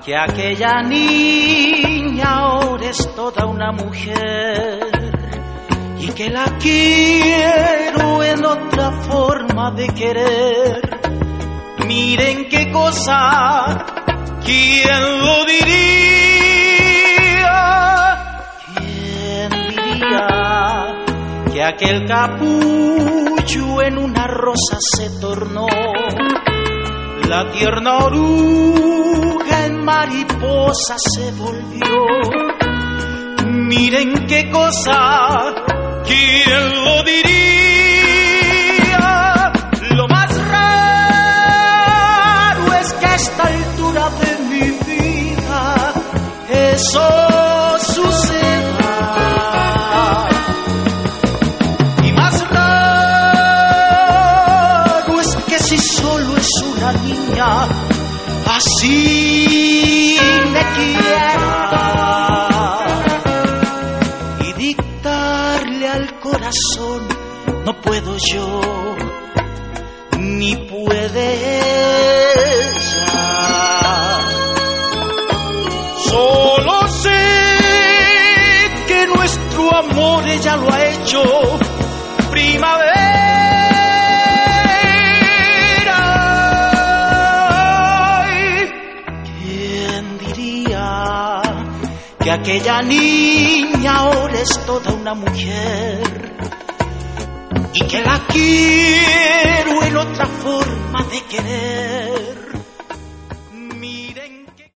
que aquella niña ahora es toda una mujer y que la quiero en otra forma de querer. Miren qué cosa, ¿quién lo diría? ¿Quién diría que aquel capullo en una rosa se tornó? La tierna oruga en mariposa se volvió. Miren qué cosa, ¿quién lo diría? Lo más raro es que a esta altura de mi vida eso suceda. Y más raro es que si solo es una niña así me quiera. Y dictarle al corazón no puedo yo, ni puede ella. Solo sé que nuestro amor ella lo ha hecho primavera. ¿Quién diría que aquella niña ahora es toda una mujer y que la quiero en otra forma de querer?